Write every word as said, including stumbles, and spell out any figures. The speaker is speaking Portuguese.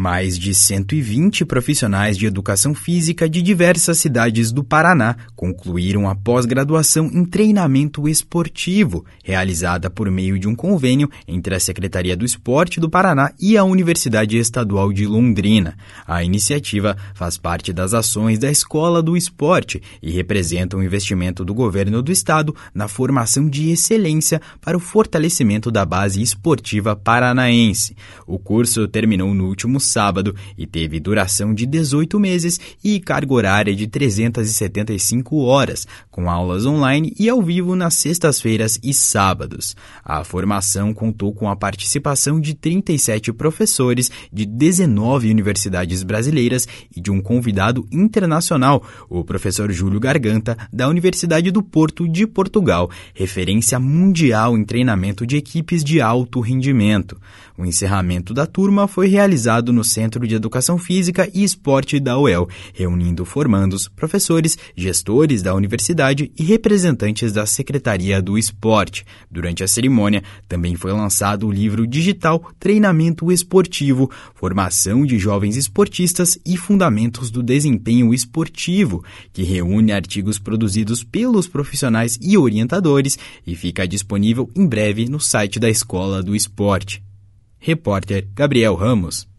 Mais de cento e vinte profissionais de educação física de diversas cidades do Paraná concluíram a pós-graduação em treinamento esportivo, realizada por meio de um convênio entre a Secretaria do Esporte do Paraná e a Universidade Estadual de Londrina. A iniciativa faz parte das ações da Escola do Esporte e representa um investimento do governo do estado na formação de excelência para o fortalecimento da base esportiva paranaense. O curso terminou no último sábado e teve duração de dezoito meses e carga horária de trezentas e setenta e cinco horas, com aulas online e ao vivo nas sextas-feiras e sábados. A formação contou com a participação de trinta e sete professores de dezenove universidades brasileiras e de um convidado internacional, o professor Júlio Garganta, da Universidade do Porto de Portugal, referência mundial em treinamento de equipes de alto rendimento. O encerramento da turma foi realizado no Centro de Educação Física e Esporte da U E L, reunindo formandos, professores, gestores da universidade e representantes da Secretaria do Esporte. Durante a cerimônia, também foi lançado o livro digital Treinamento Esportivo, Formação de Jovens Esportistas e Fundamentos do Desempenho Esportivo, que reúne artigos produzidos pelos profissionais e orientadores e fica disponível em breve no site da Escola do Esporte. Repórter Gabriel Ramos.